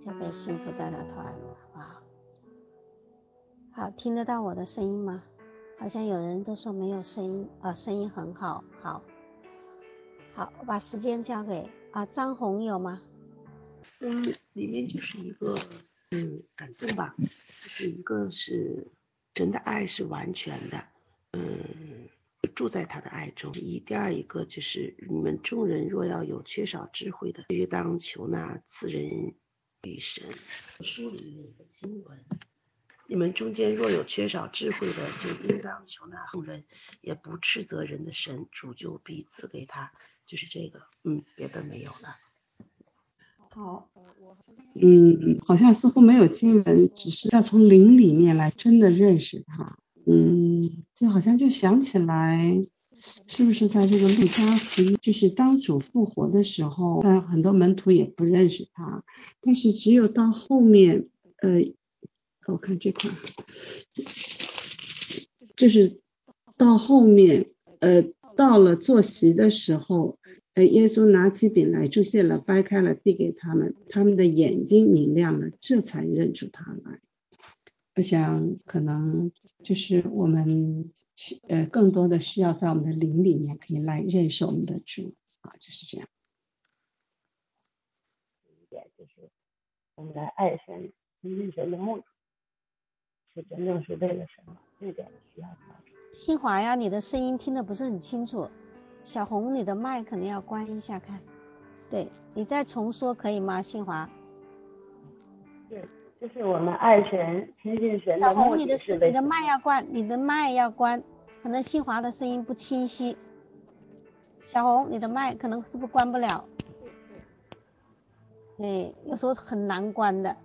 交给幸福代表团，好不好？好，听得到我的声音吗？好像有人都说没有声音，声音很好。好，我把时间交给张红，有吗？ 里面就是一个感动吧，就是一个是神的爱是完全的，住在他的爱中。第二一个就是你们众人若要有缺少智慧的，就当求那赐人与神。书里面的经文，你们中间若有缺少智慧的，就应当求那众人也不斥责人的神，主就必赐给他。就是这个，别的没有了。 好，好像似乎没有经文，只是要从灵里面来真的认识他。就好像就想起来，是不是在这个路加福音，就是当主复活的时候，很多门徒也不认识他，但是只有到后面，我看这块，就是到后面，到了坐席的时候。耶稣拿起饼来祝谢了，掰开了递给他们，他们的眼睛明亮了，这才认出他来。我想可能就是我们更多的需要在我们的灵里面可以来认识我们的主就是这样。 一点就是我们来爱神、亲近神的目的是真正是为了什么？这点需要调整。 新华呀，你的声音听得不是很清楚。小红，你的麦可能要关一下看。对，你再重说可以吗？新华。 对，就是我们爱神、亲近神的目的是你的麦要关，你的麦要关，可能新华的声音不清晰。小红，你的麦可能是不是关不了？对，有时候很难关的。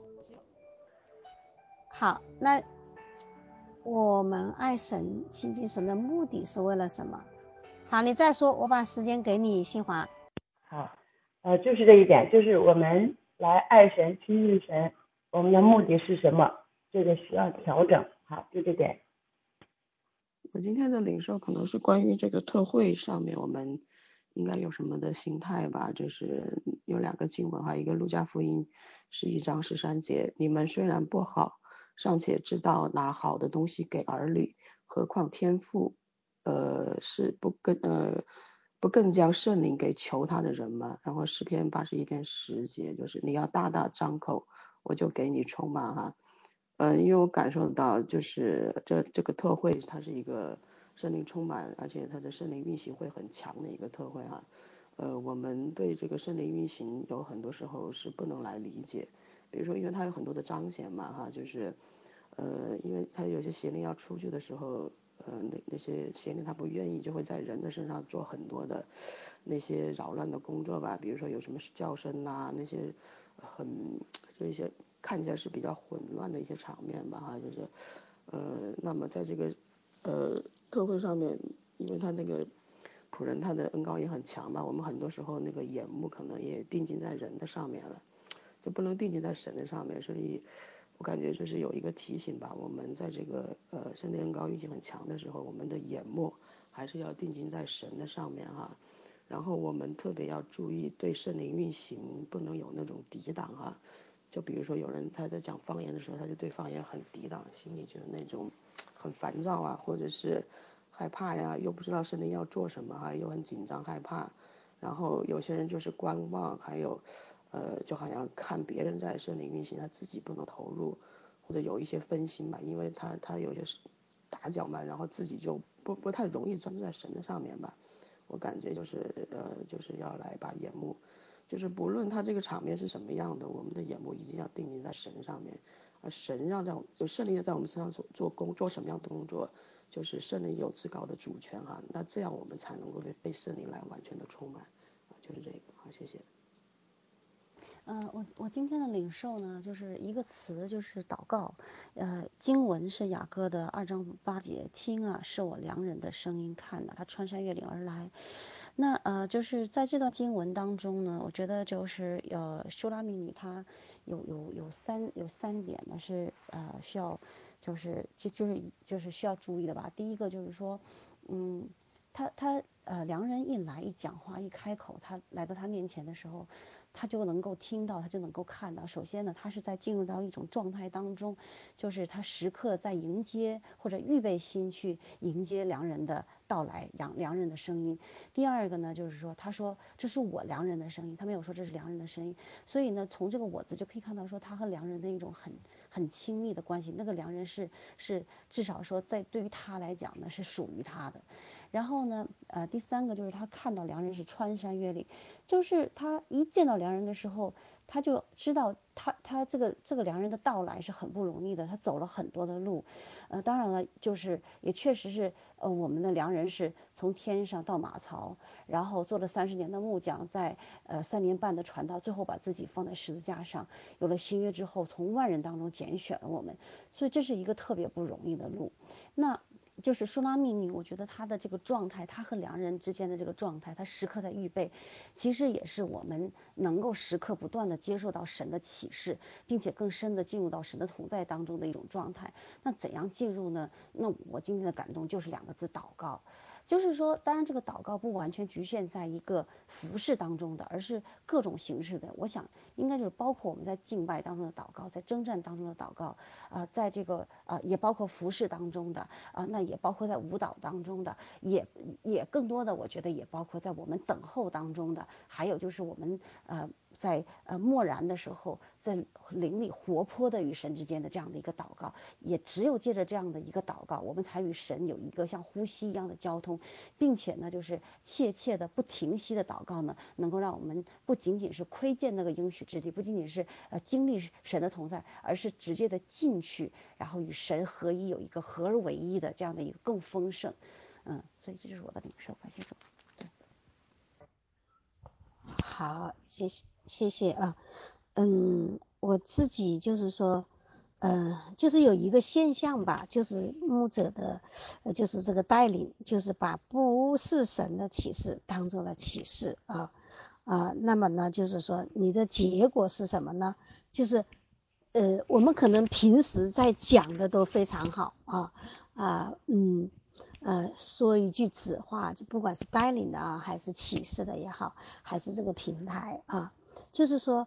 好，那我们爱神、亲近神的目的是为了什么？好，你再说，我把时间给你，新华。 好，就是这一点，就是我们来爱神、亲近神，我们的目的是什么？这个需要调整。好，就这点。 我今天的领受可能是关于这个特会上面，我们应该有什么的心态吧？就是有2个经文哈，一个路加福音11章13节，你们虽然不好，尚且知道拿好的东西给儿女，何况天父是不更将圣灵给求他的人吗？然后诗篇81篇10节，就是你要大大张口，我就给你充满哈。因为我感受到就是这个特会它是一个圣灵充满，而且它的圣灵运行会很强的一个特会哈。我们对这个圣灵运行有很多时候是不能来理解，比如说因为它有很多的彰显嘛哈，就是因为它有些邪灵要出去的时候，那些邪灵他不愿意，就会在人的身上做很多的那些扰乱的工作吧，比如说有什么叫声呐，那些就一些看起来是比较混乱的一些场面吧哈，就是那么在这个特会上面，因为他那个仆人他的恩膏也很强嘛，我们很多时候那个眼目可能也定睛在人的上面了，就不能定睛在神的上面，所以我感觉就是有一个提醒吧，我们在这个圣灵恩膏运行很强的时候，我们的眼目还是要定睛在神的上面哈。然后我们特别要注意对圣灵运行不能有那种抵挡哈，就比如说有人他在讲方言的时候，他就对方言很抵挡，心里就是那种很烦躁啊，或者是害怕呀，又不知道圣灵要做什么哈，又很紧张害怕。然后有些人就是观望，还有就好像看别人在圣灵运行，他自己不能投入，或者有一些分心吧，因为他有些打搅嘛，然后自己就不太容易专注在神的上面吧。我感觉就是要来把眼目，就是不论他这个场面是什么样的，我们的眼目一定要定睛在神上面，而神就圣灵在我们身上做什么样的工作，就是圣灵有至高的主权哈，那这样我们才能够被圣灵来完全的充满，就是这个。好，谢谢。 我今天的领受呢，就是一个词，就是祷告。经文是雅歌的2章8节，听啊，是我良人的声音，看啊，他穿山越岭而来。那就是在这段经文当中呢，我觉得就是修拉密女她有三点呢是需要就是需要注意的吧。第一个就是说，他良人一来一讲话一开口，他来到他面前的时候， 他就能够听到，他就能够看到。首先呢，他是在进入到一种状态当中，就是他时刻在迎接或者预备心去迎接良人的到来，良人的声音。第二个呢，就是说他说这是我良人的声音，他没有说这是良人的声音。所以呢，从这个我字就可以看到说他和良人的一种很亲密的关系。那个良人是至少说对于他来讲呢是属于他的。然后呢，第三个就是他看到良人是穿山越岭，就是他一见到良人的时候，他就知道他这个良人的到来是很不容易的，他走了很多的路，当然了，就是也确实是我们的良人是从天上到马槽，然后做了30年的木匠，在3年半的传道，最后把自己放在十字架上，有了新约之后，从万人当中拣选了我们，所以这是一个特别不容易的路。那就是舒拉密女，我觉得她的这个状态，她和良人之间的这个状态，她时刻在预备，其实也是我们能够时刻不断的接受到神的启示，并且更深的进入到神的同在当中的一种状态。那怎样进入呢？那我今天的感动就是2个字：祷告。就是说，当然这个祷告不完全局限在一个服事当中的，而是各种形式的。我想应该就是包括我们在敬拜当中的祷告，在征战当中的祷告，在这个也包括服事当中的那也包括在舞蹈当中的，也更多的我觉得也包括在我们等候当中的，还有就是我们在默然的时候，在灵里活泼的与神之间的这样的一个祷告，也只有借着这样的一个祷告，我们才与神有一个像呼吸一样的交通，并且呢，就是切切的不停息的祷告呢，能够让我们不仅仅是窥见那个应许之地，不仅仅是经历神的同在，而是直接的进去，然后与神合一，有一个合而为一的这样的一个更丰盛。所以这就是我的领受，感谢主。对， 好，谢谢啊。我自己就是说，就是有一个现象吧，就是牧者的，就是这个带领，就是把不是神的启示当做了启示那么呢，就是说你的结果是什么呢？就是我们可能平时在讲的都非常好说一句子话，就不管是带领的还是启示的也好，还是这个平台就是说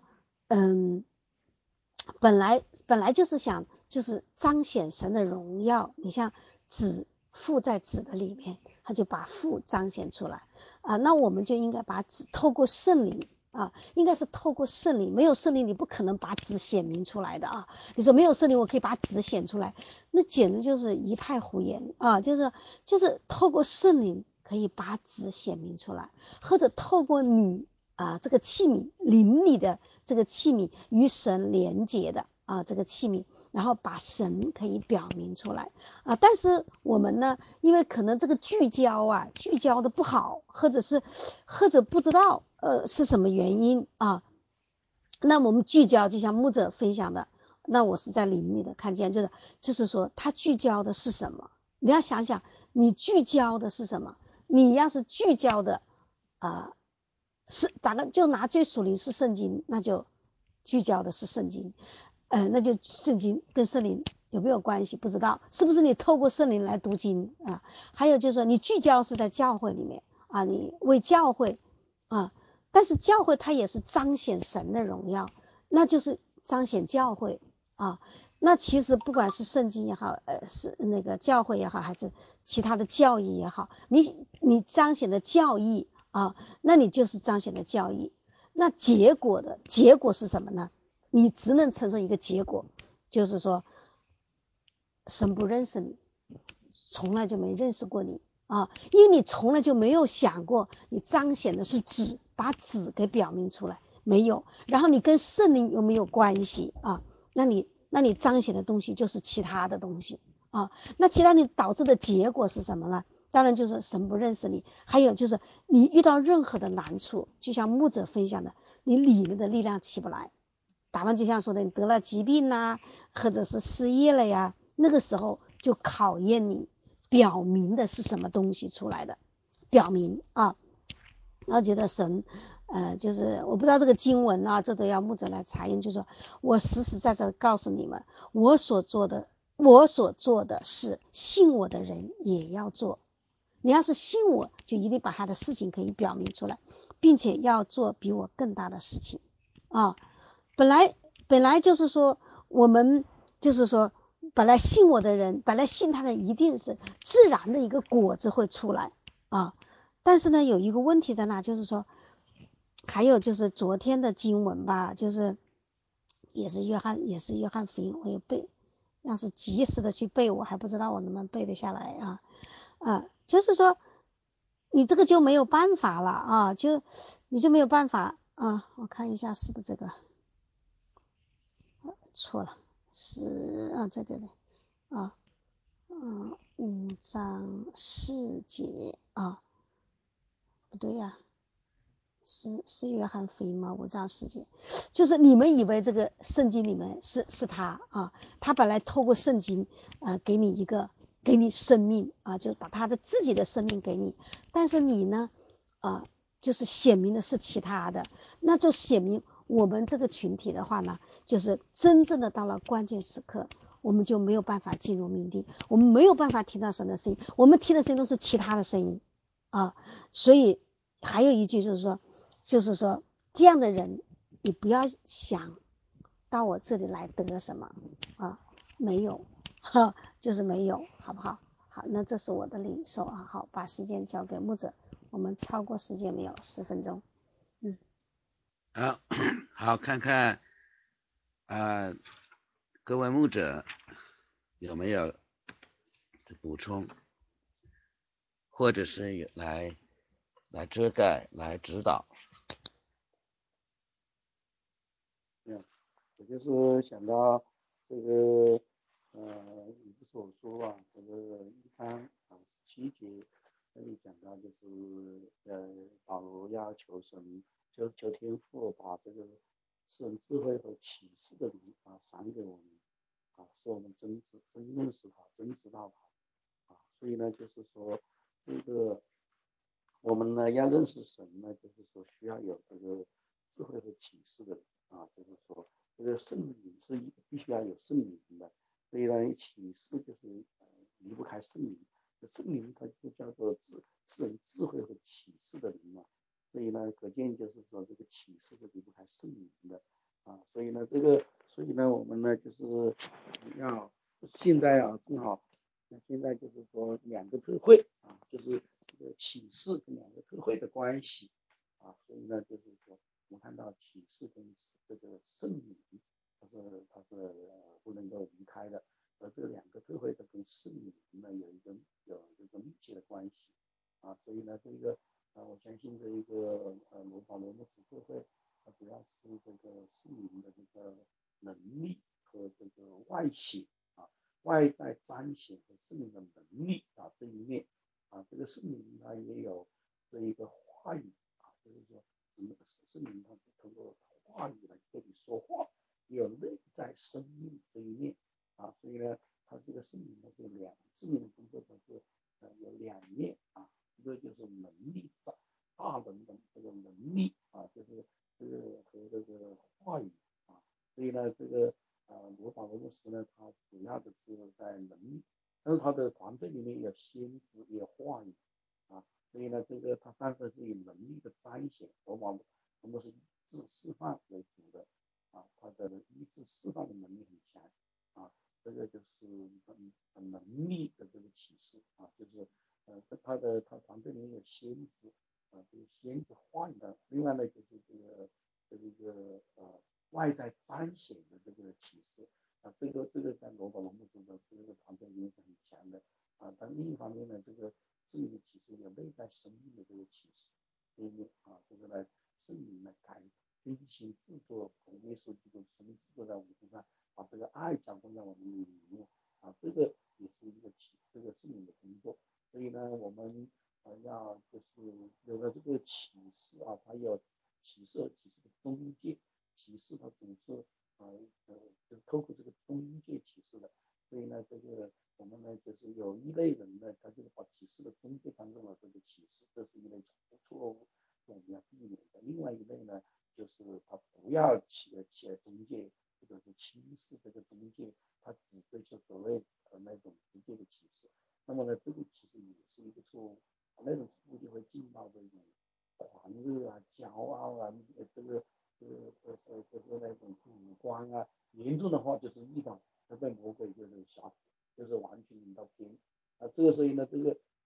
本来就是想就是彰显神的荣耀。你像子父在子的里面，他就把父彰显出来那我们就应该把子透过圣灵应该是透过圣灵，没有圣灵你不可能把子显明出来的你说没有圣灵我可以把子显出来，那简直就是一派胡言就是透过圣灵可以把子显明出来，或者透过你这个器皿，灵里的这个器皿与神连结的这个器皿，然后把神可以表明出来但是我们呢，因为可能这个聚焦的不好，或者不知道是什么原因那我们聚焦就像牧者分享的，那我是在灵里的看见，就是说他聚焦的是什么？你要想想你聚焦的是什么？你要是聚焦的是就拿最属灵是圣经，那就聚焦的是圣经那就圣经跟圣灵有没有关系不知道，是不是你透过圣灵来读经还有就是说你聚焦是在教会里面你为教会但是教会它也是彰显神的荣耀，那就是彰显教会那其实不管是圣经也好是那个教会也好，还是其他的教义也好，你彰显的教义那你就是彰显的教义。那结果是什么呢？你只能承受一个结果，就是说神不认识你，从来就没认识过你因为你从来就没有想过你彰显的是子，把子给表明出来没有，然后你跟圣灵有没有关系那你彰显的东西就是其他的东西那其他你导致的结果是什么呢？当然就是神不认识你，还有就是你遇到任何的难处，就像牧者分享的，你里面的力量起不来。打完就像说的，你得了疾病或者是失业了呀，那个时候就考验你表明的是什么东西出来的，表明然后觉得神就是我不知道这个经文这都要牧者来查验，就是说我实实在在告诉你们，我所做的是信我的人也要做，你要是信我，就一定把他的事情可以表明出来，并且要做比我更大的事情啊。本来就是说我们就是说本来信我的人，本来信他的人一定是自然的一个果子会出来啊。但是呢有一个问题在那，就是说还有就是昨天的经文吧，就是也是约翰福音，我有背，要是及时的去背，我还不知道我能不能背得下来啊。就是说你这个就没有办法了啊，你就没有办法啊。我看一下是不是这个错了，在这里啊，5章4节啊，不对呀，是约翰福音吗？5章4节，就是你们以为这个圣经里面是他啊，他本来透过圣经给你生命啊，就把他的自己的生命给你，但是你呢就是显明的是其他的，那就显明我们这个群体的话呢，就是真正的到了关键时刻，我们就没有办法进入命定，我们没有办法听到神的声音，我们听的声音都是其他的声音啊。所以还有一句就是说这样的人你不要想到我这里来得什么啊，没有就是没有，好不好？好，那这是我的领受啊。好，把时间交给牧者，我们超过时间没有？10分钟。 好，看看各位牧者有没有补充，或者是来遮盖、来指导。 我就是想到这个以弗所书这个1章17节这里讲到，就是保罗要求神求天父把这个赐人智慧和启示的灵赏给我们使我们真认识他，真知道他所以呢就是说这个我们呢要认识神呢，就是说需要有这个智慧和启示的就是说这个圣灵是必须要有圣灵的，所以呢启示就是离不开圣灵，圣灵它就叫做赐人智慧和启示的灵所以呢可见就是说这个启示是离不开圣灵的所以呢我们呢就是要现在正好现在就是说2个特会就是这个启示跟2个特会的关系所以呢就是说我们看到启示跟这个圣灵它是不能够离开的，而这2个特会的跟圣灵呢有一个密切的关系所以呢这个我相信这一个保罗牧师特会它主要是这个圣灵的这个能力和这个外显外在彰显和圣灵的能力这一面这个圣灵它也有这一个话语就是说圣灵它通过话语来跟你说话，也有内在生命这一面所以呢它这个圣灵的这圣灵的工作它是有2面一个就是能力大能的这个能力就是这个和这个话语所以呢这个保罗牧师呢他主要的是在能力，但是他的团队里面有先知也有话语所以呢这个他但是以能力的彰显，我们是医治释放为主的他的医治释放的能力很强这个就是能力的这个启示就是他团队里面有先知这个先知话语的，另外呢就是这个外在彰显的这个启示这个在保罗牧师的这个团队里面是很强的但另一方面呢，这个圣灵的启示有内在生命的这个启示这一面就是来圣灵来更新制作同耶稣基督生命制作在我们身上，把这个爱浇灌在我们里面这个也是一个这个圣灵的工作。所以呢我们要就是有了这个启示它有启示和启示的中介，启示它总是就透过这个中介启示的，所以呢这个我们呢就是有一类人呢，他就是把启示的中介当中了这个启示，这是一类错误，我们要避免的。另外一类呢，就是他不要起中介，或者是轻视这个中介，他只追求所谓那种直接的启示。那么呢，这个其实也是一个错误那种错误就会进到这种狂热骄傲严重的话就是遇到他被魔鬼就是辖制，就是完全引到偏这个时候呢，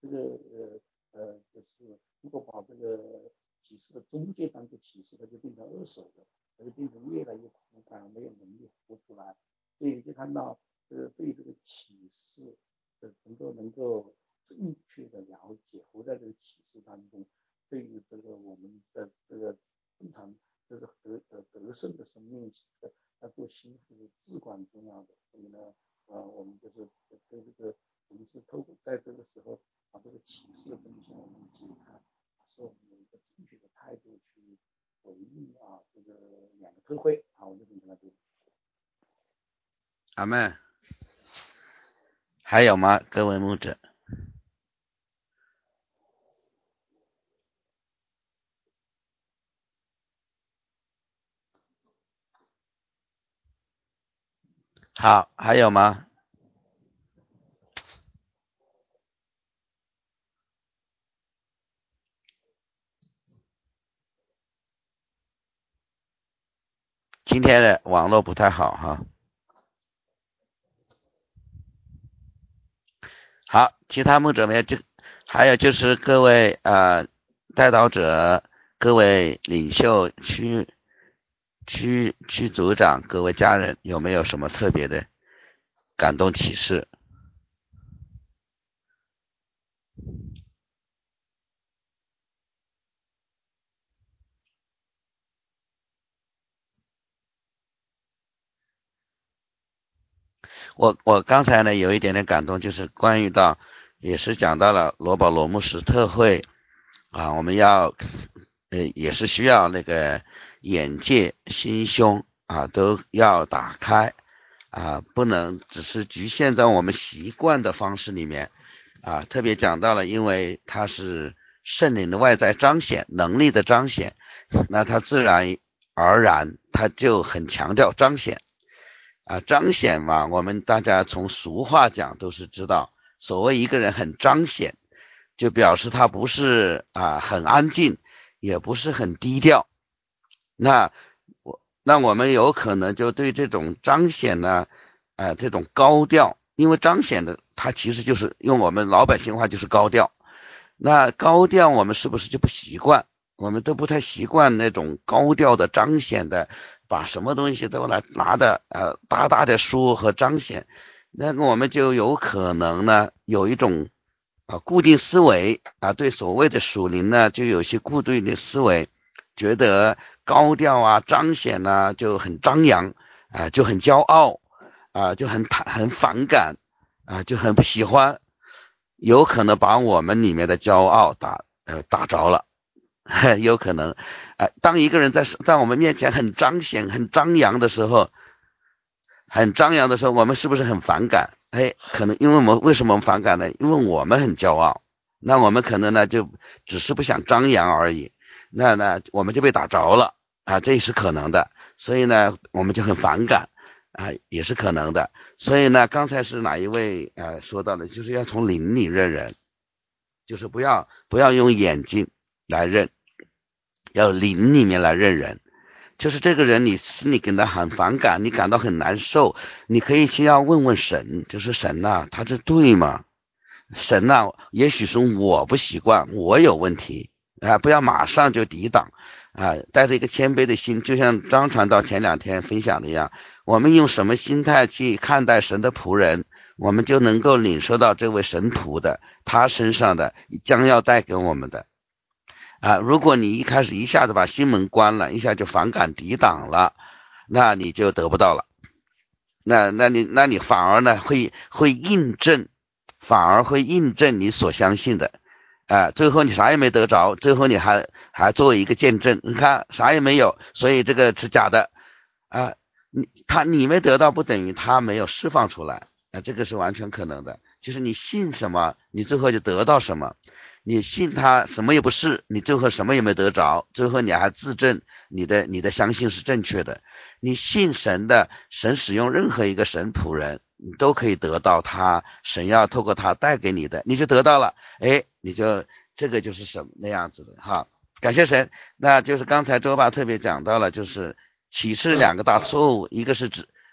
就是如果把这个启示的中介当做启示，它就变成二手的，它就变成越来越枯干，没有能力活出来。所以你就看到对这个启示能够正确的了解，活在这个启示当中，对于这个我们的这个正常就是得胜的生命要做心腹至关重要的。所以呢，我们就是对这个我们是透过在这个时候把这个启示的真相我们解开，是我们有一个正确的态度去回应这个两个特会我就分享到这里。 阿们，还有吗？各位牧者？好，还有吗？今天的网络不太好哈。好，其他牧者没有，还有就是各位带导者、各位领袖、区组长、各位家人，有没有什么特别的感动启示？我刚才呢有一点点感动，就是关于到也是讲到了罗保罗牧师特会我们要也是需要那个眼界心胸都要打开不能只是局限在我们习惯的方式里面特别讲到了，因为它是圣灵的外在彰显，能力的彰显，那它自然而然它就很强调彰显彰显嘛，我们大家从俗话讲都是知道，所谓一个人很彰显，就表示他不是很安静，也不是很低调。那我们有可能就对这种彰显呢这种高调，因为彰显的它其实就是用我们老百姓话就是高调。那高调我们是不是就不习惯？我们都不太习惯那种高调的彰显的，把什么东西都来拿的大大的说和彰显，那我们就有可能呢有一种固定思维对所谓的属灵呢就有些固定的思维，觉得高调彰显就很张扬就很骄傲就很反感就很不喜欢，有可能把我们里面的骄傲打着了。有可能当一个人在我们面前很彰显很张扬的时候，我们是不是很反感？可能因为为什么我们反感呢？因为我们很骄傲，那我们可能呢就只是不想张扬而已，那我们就被打着了这也是可能的，所以呢我们就很反感也是可能的。所以呢刚才是哪一位说到的，就是要从灵里认人，就是不要用眼睛来认，要灵里面来认人。就是这个人你心里感到很反感，你感到很难受，你可以先要问问神，就是神他这对吗？神也许是我不习惯，我有问题不要马上就抵挡带着一个谦卑的心，就像张传道前2天分享的一样，我们用什么心态去看待神的仆人，我们就能够领受到这位神仆的他身上的将要带给我们的如果你一开始一下子把心门关了，一下就反感抵挡了，那你就得不到了。那你反而呢会印证，你所相信的最后你啥也没得着，最后你还作为一个见证，你看啥也没有，所以这个是假的你没得到不等于他没有释放出来这个是完全可能的。就是你信什么，你最后就得到什么。你信他什么也不是，你最后什么也没得着，最后你还自证你的相信是正确的。你信神的，神使用任何一个神仆人，你都可以得到神要透过他带给你的，你就得到了你就这个就是什么那样子的感谢神。那就是刚才周爸特别讲到了，就是启示2个大错误，一个是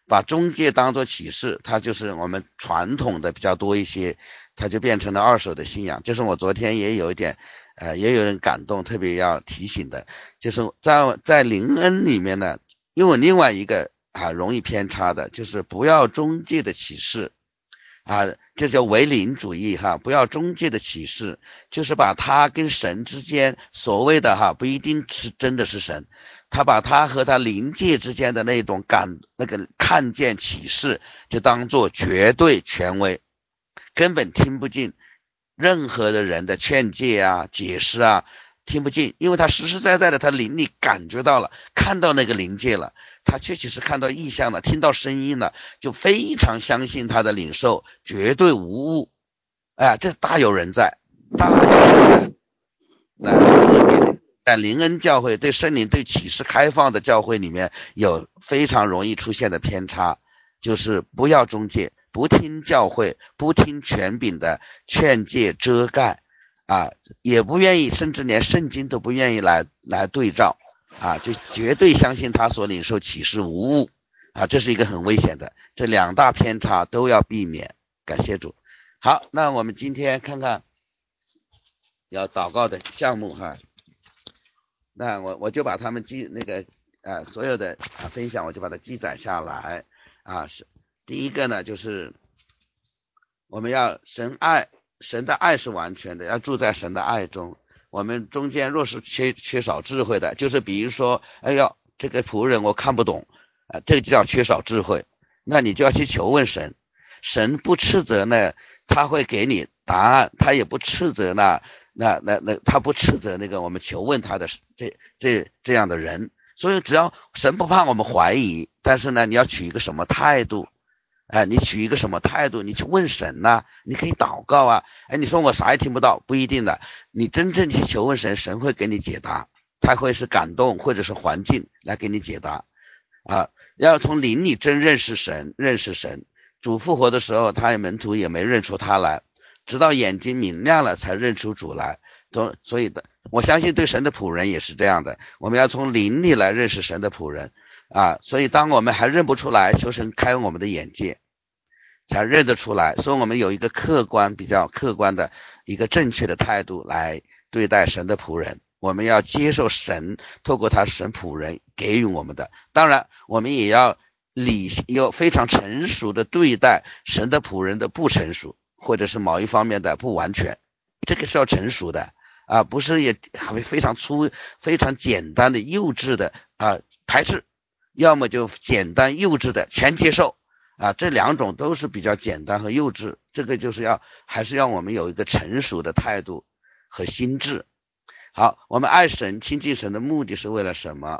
把中介当作启示，它就是我们传统的比较多一些，它就变成了二手的信仰。就是我昨天也有一点也有人感动，特别要提醒的，就是在灵恩里面呢，因为另外一个容易偏差的就是不要中介的启示这叫唯灵主义不要中介的启示，就是把他跟神之间所谓的不一定是真的是神，他把他和他灵界之间的那种看见启示就当作绝对权威，根本听不进任何的人的劝诫解释听不进，因为他实实在在的他灵里感觉到了，看到那个灵界了，他确实是看到异象了，听到声音了，就非常相信他的领受绝对无误。这大有人在，大有人在。在灵恩教会对圣灵对启示开放的教会里面，有非常容易出现的偏差，就是不要中介，不听教会，不听权柄的劝诫遮盖也不愿意，甚至连圣经都不愿意来对照就绝对相信他所领受启示无误这是一个很危险的，这两大偏差都要避免。感谢主。好，那我们今天看看要祷告的项目那我就把他们所有的分享我就把它记载下来是第一个呢，就是我们要神的爱是完全的，要住在神的爱中。我们中间若是缺少智慧的，就是比如说这个仆人我看不懂这个就叫缺少智慧，那你就要去求问神，神不斥责呢，他会给你答案，他也不斥责他不斥责那个我们求问他的这样的人。所以只要神不怕我们怀疑，但是呢你要取一个什么态度你取一个什么态度，你去问神你可以祷告你说我啥也听不到，不一定的，你真正去求问神，神会给你解答，他会是感动或者是环境来给你解答要从灵里真认识神。主复活的时候他的门徒也没认出他来，直到眼睛明亮了才认出主来。所以我相信对神的仆人也是这样的，我们要从灵里来认识神的仆人所以当我们还认不出来，求神开我们的眼界才认得出来。所以我们有一个比较客观的一个正确的态度来对待神的仆人，我们要接受神透过他神仆人给予我们的，当然我们也要非常成熟的对待神的仆人的不成熟，或者是某一方面的不完全，这个是要成熟的不是也非常非常简单的幼稚的排斥，要么就简单幼稚的全接受这两种都是比较简单和幼稚，这个就是还是让我们有一个成熟的态度和心智。好，我们爱神亲近神的目的是为了什么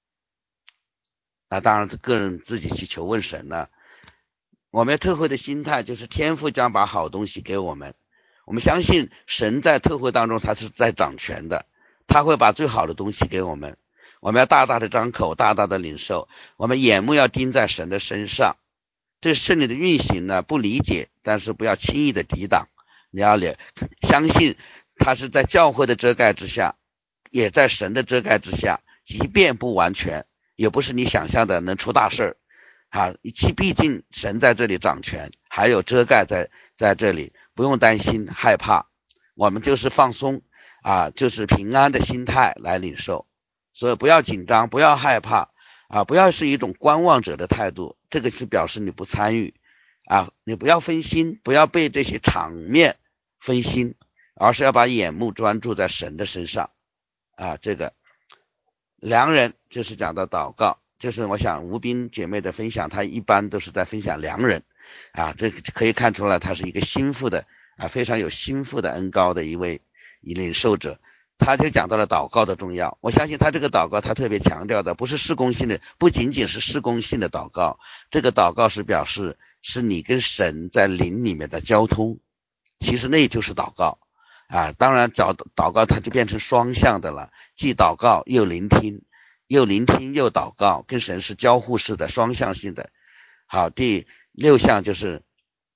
当然个人自己去求问神了。我们特会的心态就是天父将把好东西给我们，我们相信神在特会当中他是在掌权的，他会把最好的东西给我们，我们要大大的张口，大大的领受，我们眼目要盯在神的身上。对圣灵的运行呢不理解，但是不要轻易的抵挡，你要相信他是在教会的遮盖之下，也在神的遮盖之下，即便不完全也不是你想象的能出大事毕竟神在这里掌权，还有遮盖在这里，不用担心害怕，我们就是放松就是平安的心态来领受。所以不要紧张，不要害怕不要是一种观望者的态度，这个是表示你不参与你不要分心，不要被这些场面分心，而是要把眼目专注在神的身上这个良人就是讲到祷告，就是我想吴斌姐妹的分享，她一般都是在分享良人这可以看出来她是一个心腹的非常有心腹的恩膏的一位领受者。他就讲到了祷告的重要，我相信他这个祷告他特别强调的不是事工性的，不仅仅是事工性的祷告，这个祷告是表示是你跟神在灵里面的交通，其实那就是祷告当然祷告它就变成双向的了，既祷告又聆听，又祷告，跟神是交互式的双向性的。好，第6项就是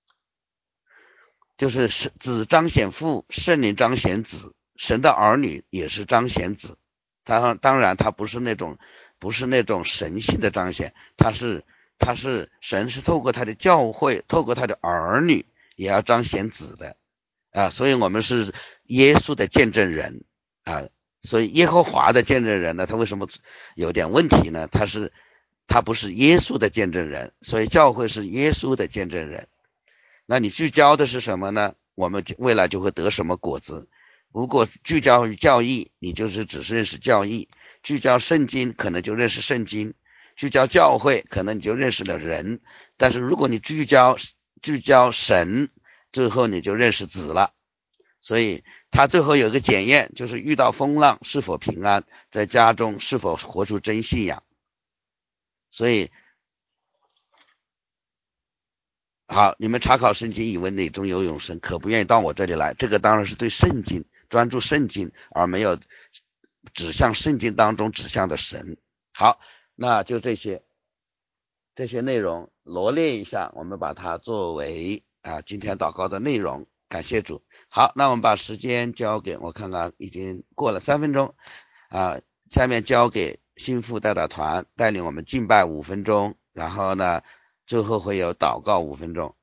子彰显父，圣灵彰显子，神的儿女也是彰显子。当然他不是那种神性的彰显，他是神是透过他的教会，透过他的儿女也要彰显子的啊，所以我们是耶稣的见证人啊。所以耶和华的见证人呢，他为什么有点问题呢？他不是耶稣的见证人，所以教会是耶稣的见证人。那你聚焦的是什么呢？我们未来就会得什么果子？如果聚焦于教义，你就是只是认识教义；聚焦圣经，可能就认识圣经；聚焦教会，可能你就认识了人。但是如果你聚焦神，最后你就认识子了。所以他最后有一个检验，就是遇到风浪是否平安，在家中是否活出真信仰。所以好，你们查考圣经以为内中有永生，可不愿意到我这里来。这个当然是对圣经专注圣经，而没有指向圣经当中指向的神。好，那就这些内容罗列一下，我们把它作为今天祷告的内容。感谢主。好，那我们把时间交给我看看，已经过了3分钟下面交给心腹代祷团带领我们敬拜5分钟，然后呢最后会有祷告5分钟，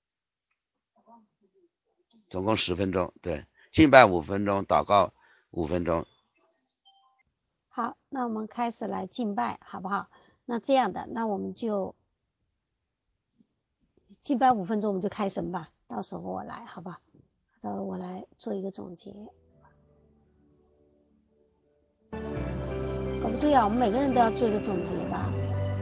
总共10分钟。对，敬拜5分钟，祷告5分钟。 好，那我们开始来敬拜好不好？那这样的，那我们就敬拜5分钟，我们就开神吧，到时候我来好吧，到时候我来做一个总结。不对啊，我们每个人都要做一个总结吧，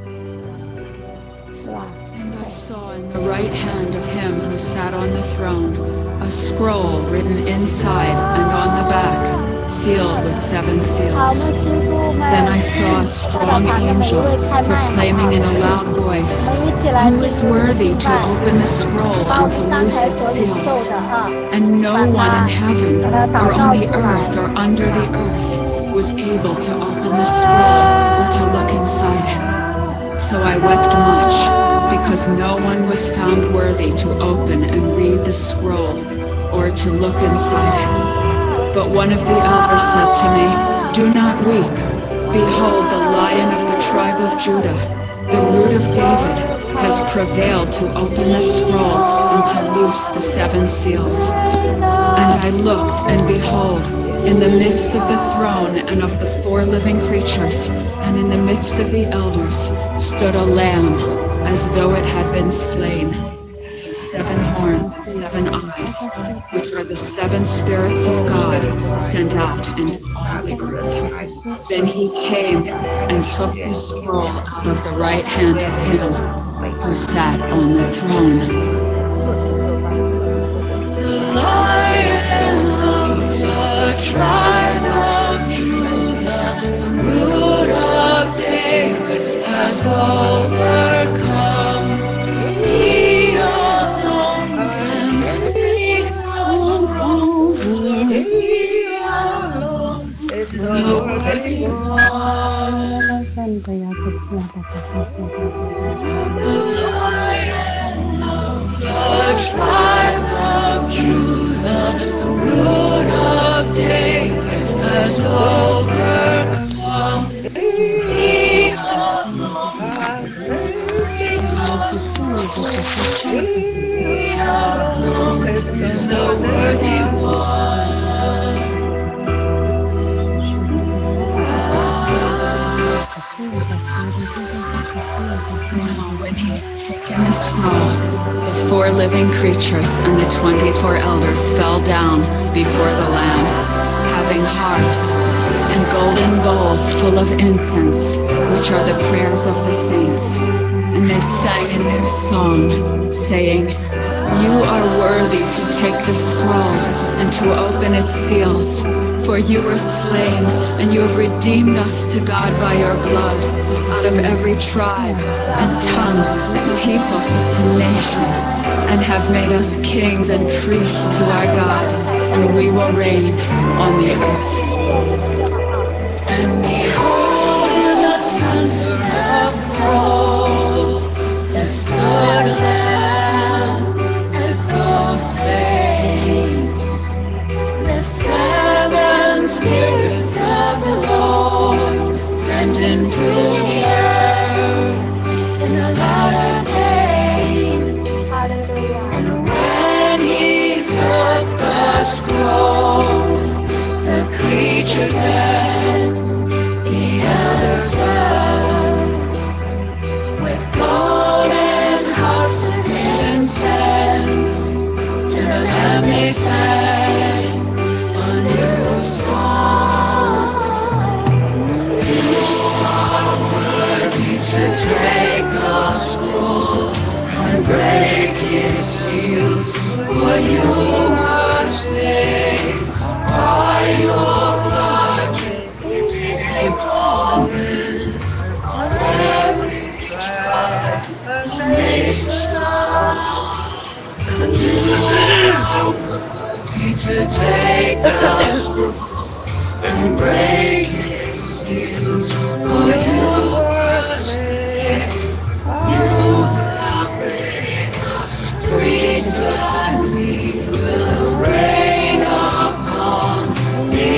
是吧？ And I saw in the right hand of him who sat on the throne a scroll written inside and on the back, sealed with 7 seals. Then I saw a strong angel proclaiming in a loud voice, "Who is worthy to open the scroll and to loose its seals?" And no one in heaven or on the earth or under the earth was able to open the scroll or to look inside it. So I wept much, because no one was found worthy to open and read the scroll or to look inside it. But one of the elders said to me, "Do not weep. Behold, the Lion of the tribe of Judah, the Root of David, has prevailed to open the scroll and to loose the 7 seals." And I looked, and behold, in the midst of the throne and of the 4 living creatures, and in the midst of the elders, stood a lamb, as though it had been slain, having 7 horns and 7 eyes, which are the 7 spirits of God sent out into all the earth. Then he came and took the scroll out of the right hand of him who sat on the throne. The Lion of the tribe of Judah, Root of David, has overcome. He alone can take us home. He alone is the worthy one. The Lion of the tribe of Judah, the Root of David, has overcome. He alone is the worthy one. Now when he had taken the scroll, the 4 living creatures and the 24 elders fell down before the Lamb, having harps and golden bowls full of incense, which are the prayers of the saints. And they sang a new song, saying, "You are worthy to take the scroll and to open its seals. For you were slain, and you have redeemed us to God by your blood, out of every tribe and tongue and people and nation, and have made us kings and priests to our God, and we will reign on the earth." And behold, in the center of the throne, there stood a Lamb as though slain. The 7 spirits of the Lord sent into the earth, and the for you were slain by your blood, redeemed all men from every tribe and nation. You are worthy to take the scroll and break its seals, for you were slain. You have made us priests, and we will reign upon the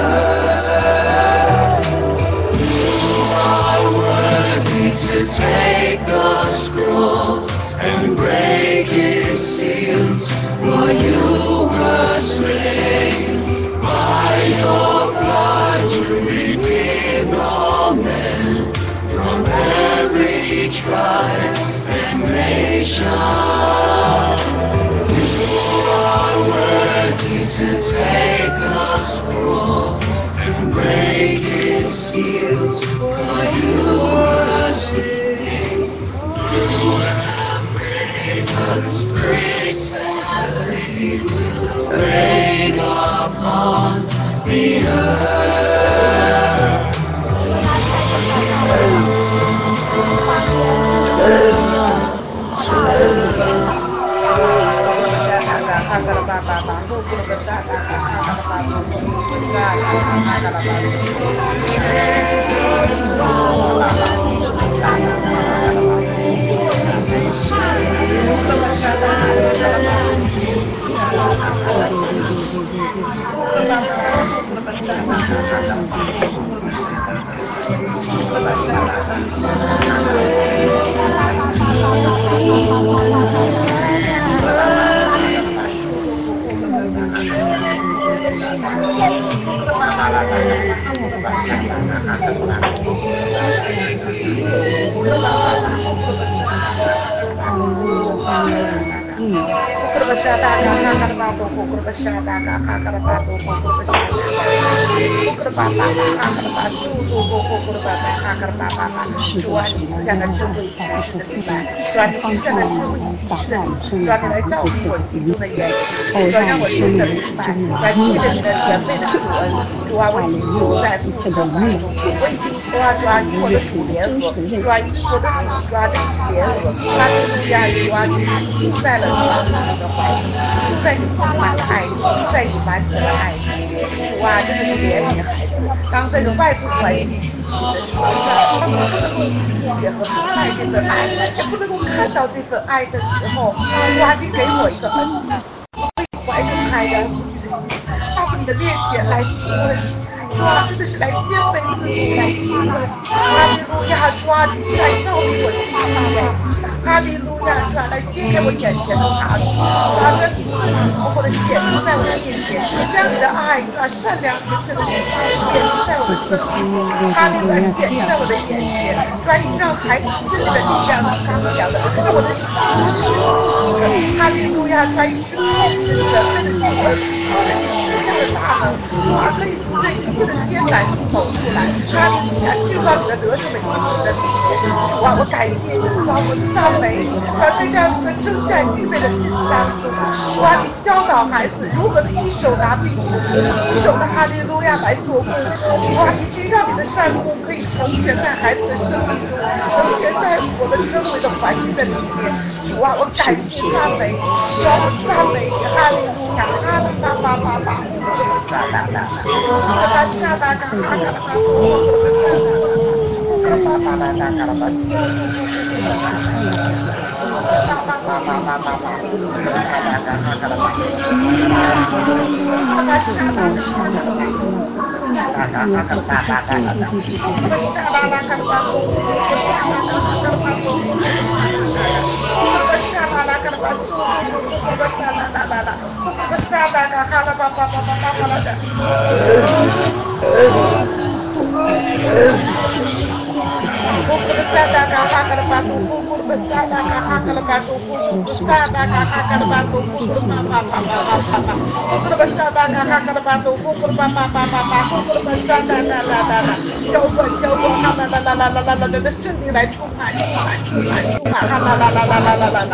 earth. You are worthy to take the scroll and break its seals, for you were slain. By your blood you redeemed all men from every tribe and nation. You are worthy to take the scroll and break its seals, for you were slain. You have made us priests, and we will reign upon the earth. 是的，是的，让我们在这个会帮助我们打开我们生命当中的这个灵魂，让我们生命这个灵力哈利路亚，一份的力量，哈利路亚，真实的认识， 联合，哈利路亚，主啊，你住在了主啊父亲的怀里，住在你丰满的爱里，住在你完全的爱里面，主啊，真的是怜悯孩子，当这个外部环境稀奇的时候，他们不能够去理解和明白这份爱，也不能够看到这份爱的时候，主啊，你给我一个恩典，我可以怀着泰然无惧的心，到你的面前来求问你，主啊，真的是来谦卑自己，来求问你，哈利路亚，主啊，你是来照明我心中的眼睛，哈利路亚，主啊，来揭开我眼前的查主，主啊，将你自己好好的显明在我的面前，将你的爱，主啊，善良纯粹的心显明在我的生命中，哈利路亚，显明在我的眼前，主啊，你让孩子真实的力量是刚强的，让我的心是积极的，哈利路亚，主啊，以至透明的全备的救恩，说着你施加的大能，主啊，可以除去一切的艰难走出来，哈利路亚，进入到你的得胜的应许的里面，主啊，我感谢你，主啊，我赞美你，主啊，在这样一个征战预备的日子当中，主啊，你教导孩子如何的一手拿兵器，一手的哈利路亚来做工，主啊，以至于让你的善功可以成全在孩子的生命中，成全在我们周围的环境的里面，主啊，我感谢赞美你，主啊，我赞美你，哈利路亚，哈利巴巴巴巴，呼克罗巴萨达达达，呼克巴萨达嘎哈嘎拉巴多，呼克罗巴萨达达达，呼克罗巴巴拉达嘎拉巴苏呼呼呼呼巴萨达达达，呼克罗巴巴巴巴巴巴巴，呼克罗巴萨达嘎哈嘎拉巴多，呼克罗巴萨达达，呼克巴萨达嘎哈嘎拉巴多，呼克罗巴萨达嘎哈嘎拉巴达达达，呼克巴萨达拉嘎拉巴多，呼克罗巴萨达嘎哈嘎拉巴多，呼克罗巴萨达达，呼克巴萨达拉嘎拉巴苏呼呼呼呼巴萨达达达，呼克巴萨达嘎哈拉巴巴巴巴巴巴拉达。Sada kahakala batu kukur besada kahakala batu kukur besada kahakala batu kukur papa papa papa kukur besada kahakala batu kukur papa papa papa kukur besada da da da da 浇灌哈啦啦啦啦啦啦啦啦的圣灵来充满哈啦啦啦啦啦啦啦啦，呼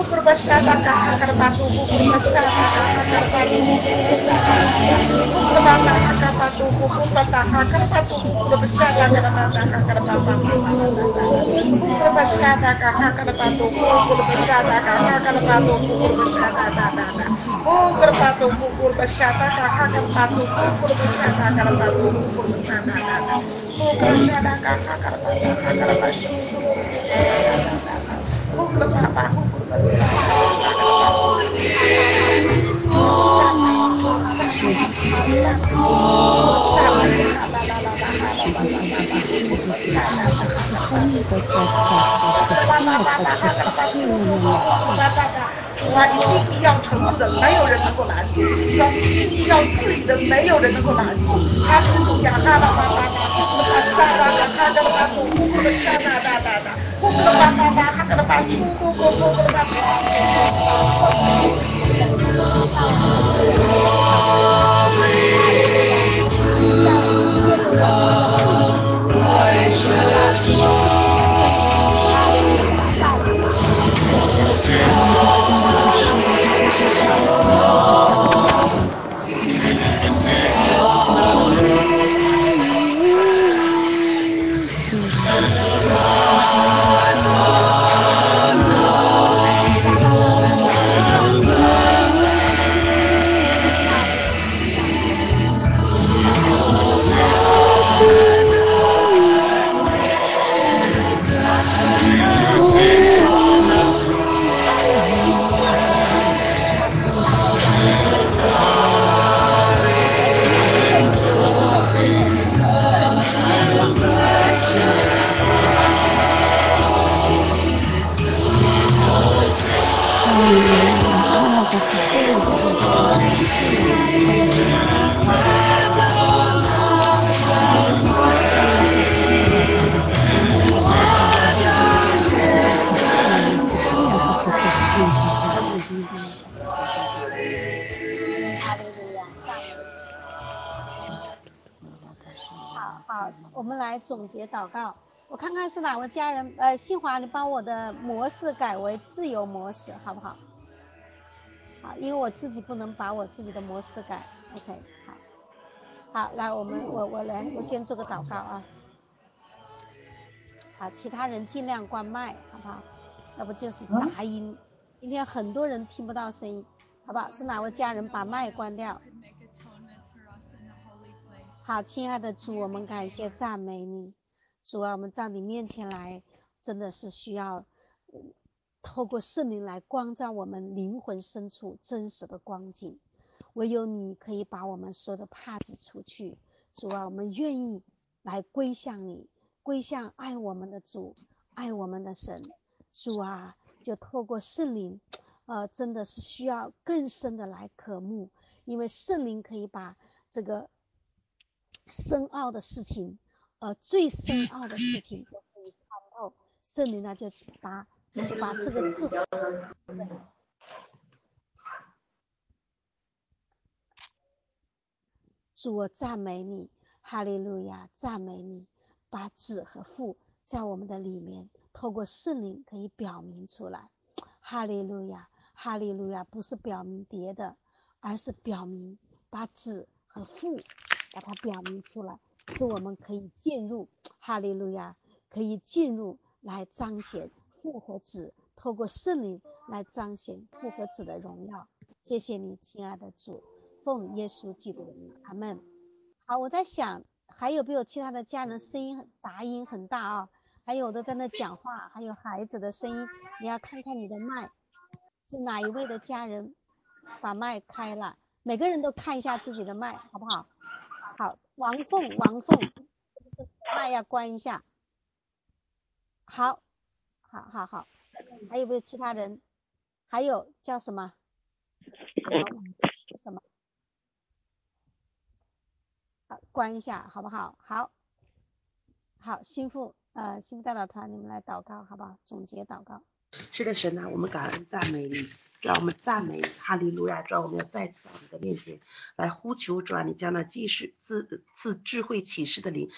主啊，你定义要成就的，没有人能够拦阻；要定义要赐予的，没有人能够拦阻。哈利路亚，哈啦巴巴巴，呼噜巴萨巴嘎哈嘎啦巴苏，呼噜沙哒哒哒哒，呼噜巴巴巴哈嘎啦巴苏，呼噜呼噜巴巴。 好，我们来总结祷告。我看看是哪位家人，新华，你把我的模式改为自由模式，好不好？好，因为我自己不能把我自己的模式改。OK， 好，来，我先做个祷告啊。好，其他人尽量关麦，好不好？要不就是杂音。今天很多人听不到声音，好不好？是哪位家人把麦关掉？好，亲爱的主，我们感谢赞美你。主啊，我们在你面前来，真的是需要透过圣灵来光照我们灵魂深处真实的光景。唯有你可以把我们所有的帕子除去。主啊，我们愿意来归向你，归向爱我们的主，爱我们的神。主啊，就透过圣灵，真的是需要更深的来渴慕，因为圣灵可以把这个深奥的事情，最深奥的事情都可以看透。圣灵呢，就把这个智慧。主，我赞美你，哈利路亚，赞美你，把子和父在我们的里面，透过圣灵可以表明出来。哈利路亚，哈利路亚，不是表明别的，而是表明把子和父把它表明出来，使我们可以进入，哈利路亚，可以进入来彰显父和子，透过圣灵来彰显父和子的荣耀。谢谢你，亲爱的主，奉耶稣基督的名，阿们。好，我在想还有没有其他的家人声音杂音很大啊？还有的在那讲话，还有孩子的声音，你要看看你的麦是哪一位的家人把麦开了，每个人都看一下自己的麦，好不好？好，王凤，麦要关一下。好，还有没有其他人？还有叫什么？什么？好，关一下，好不好？好，心腹代祷团，你们来祷告，好不好？总结祷告。 是的，神啊，我们感恩赞美你，主啊，我们赞美哈利路亚，主啊，我们要再次在你的面前来呼求，主啊，你将那既是赐智慧启示的灵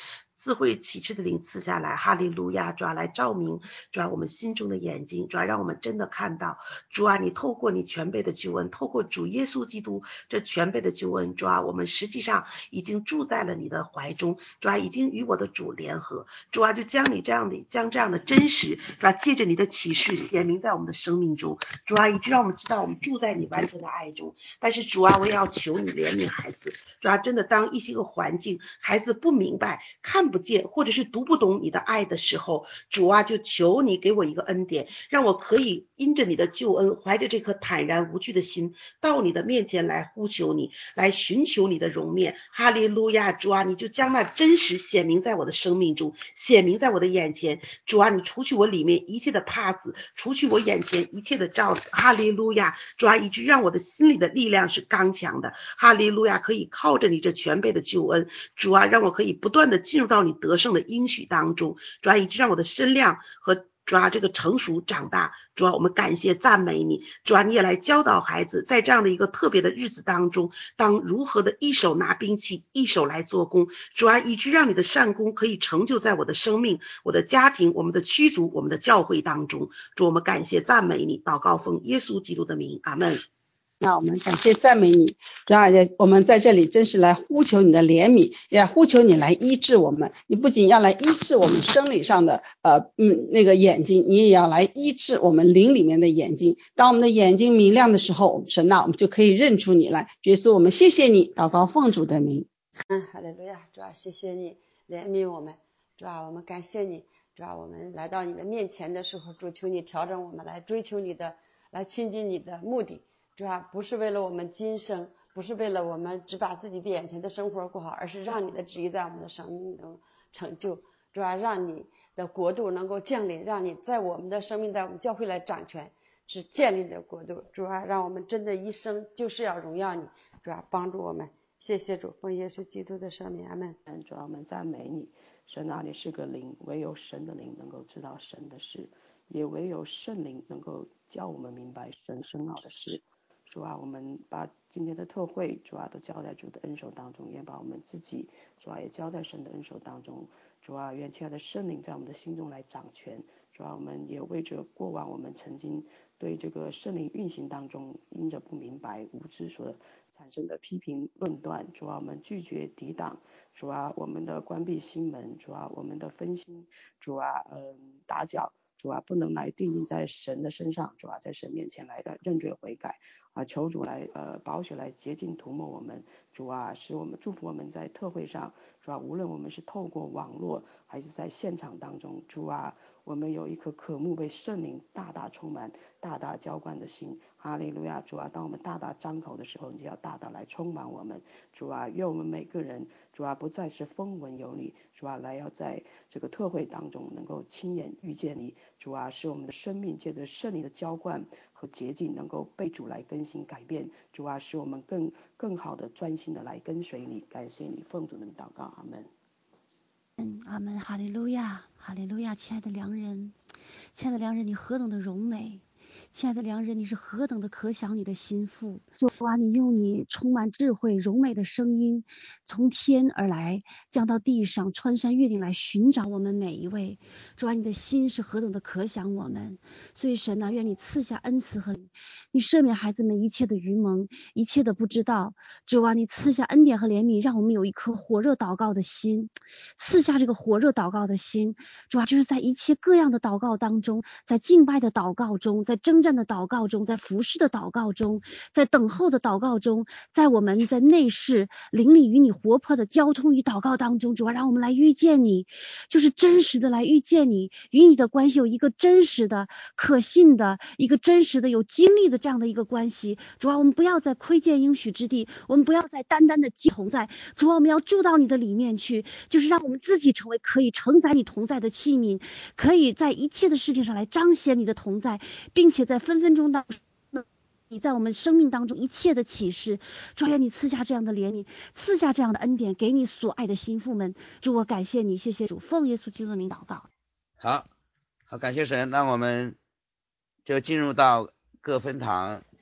智慧启示的灵赐下来，哈利路亚，主啊，来照明，主啊，我们心中的眼睛，主啊，让我们真的看到，主啊，你透过你全备的救恩，透过主耶稣基督这全备的救恩，主啊，我们实际上已经住在了你的怀中，主啊，已经与我的主联合，主啊，就将这样的真实，主啊，借着你的启示显明在我们的生命中，主啊，以致让我们知道我们住在你完全的爱中。但是主啊，我也要求你怜悯孩子，主啊，真的当一些个环境孩子不明白、看不见或者是读不懂你的爱的时候，主啊，就求你给我一个恩典，让我可以因着你的救恩，怀着这颗坦然无惧的心到你的面前来呼求你，来寻求你的容面。哈利路亚，主啊，你就将那真实显明在我的生命中，显明在我的眼前。主啊，你除去我里面一切的帕子，除去我眼前一切的罩子。哈利路亚，主啊，以致让我的心里的力量是刚强的。哈利路亚，可以靠着你这全备的救恩，主啊，让我可以不断的进入到你得胜的应许当中。主啊，以致让我的身量和主啊这个成熟长大。主啊，我们感谢赞美你。主啊，你也来教导孩子，在这样的一个特别的日子当中，当如何的一手拿兵器，一手来做工。主啊，以致让你的善功可以成就在我的生命、我的家庭、我们的区族、我们的教会当中。主，我们感谢赞美你，祷告奉耶稣基督的名，阿们。 那我们感谢赞美你，主啊，我们在这里真是来呼求你的怜悯，也呼求你来医治我们。你不仅要来医治我们生理上的那个眼睛，你也要来医治我们灵里面的眼睛。当我们的眼睛明亮的时候，神啊，我们就可以认出你来。耶稣，我们谢谢你，祷告奉主的名。 哈利路亚，主啊，谢谢你怜悯我们，主啊，我们感谢你，主啊，我们来到你的面前的时候，主求你调整我们来追求你的，来亲近你的目的。主啊，不是为了我们今生，不是为了我们只把自己的眼前的生活过好，而是让你的旨意在我们的生命中成就。主啊，让你的国度能够降临，让你在我们的生命，在我们教会来掌权，是建立你的国度。主啊，让我们真的一生就是要荣耀你。主啊，帮助我们。谢谢主，奉耶稣基督的圣名，阿们。 主啊，我们赞美你，神啊，你是个灵，唯有神的灵能够知道神的事，也唯有圣灵能够教我们明白神深奥的事。主啊，我们把今天的特会，主啊，都交在主的恩手当中，也把我们自己，主啊，也交在神的恩手当中。主啊，愿亲爱的圣灵在我们的心中来掌权。主啊，我们也为着过往我们曾经对这个圣灵运行当中因着不明白无知所产生的批评论断，主啊，我们拒绝抵挡，主啊，我们的关闭心门，主啊，我们的分心，主啊，打搅，主啊，不能来定睛在神的身上，主啊，在神面前来认罪悔改啊，求主来宝血来洁净涂抹我们，主啊，使我们祝福我们在特会上，主啊，无论我们是透过网络还是在现场当中，主啊，我们有一颗渴慕被圣灵大大充满、大大浇灌的心。哈利路亚，主啊，当我们大大张口的时候，你就要大大来充满我们。主啊，愿我们每个人，主啊，不再是风闻有你，主啊，来要在这个特会当中能够亲眼遇见你。主啊，使我们的生命借着圣灵的浇灌和洁净，能够被主来更新改变。主啊，使我们更好的专心的来跟随你。感谢你，奉主的名祷告，阿们。 阿们，哈利路亚，哈利路亚，亲爱的良人，亲爱的良人，你何等的荣美，亲爱的良人，你是何等的可想你的心腹。主啊，你用你充满智慧柔美的声音从天而来，降到地上，穿山越岭来寻找我们每一位。主啊，你的心是何等的可想我们。所以神啊，愿你赐下恩慈和你赦免孩子们一切的愚蒙，一切的不知道。主啊，你赐下恩典和怜悯，让我们有一颗火热祷告的心，赐下这个火热祷告的心。主啊，就是在一切各样的祷告当中，在敬拜的祷告中，在征战的祷告中，在服侍的祷告中，在等候的祷告中，在我们在内室灵里与你活泼的交通与祷告当中，主啊，让我们来遇见你，就是真实的来遇见你，与你的关系有一个真实的可信的一个真实的有经历的这样的一个关系。主啊，我们不要再窥见应许之地，我们不要再单单的寄同在，主啊，我们要住到你的里面去，就是让我们自己成为可以承载你同在的器皿，可以在一切的事情上来彰显你的同在，并且在分分钟当中你在我们生命当中一切的启示。主啊，愿你赐下这样的怜悯，赐下这样的恩典给你所爱的心腹们。主，我感谢你，谢谢主，奉耶稣基督的名祷告。 好，感谢神，那我们就进入到各分堂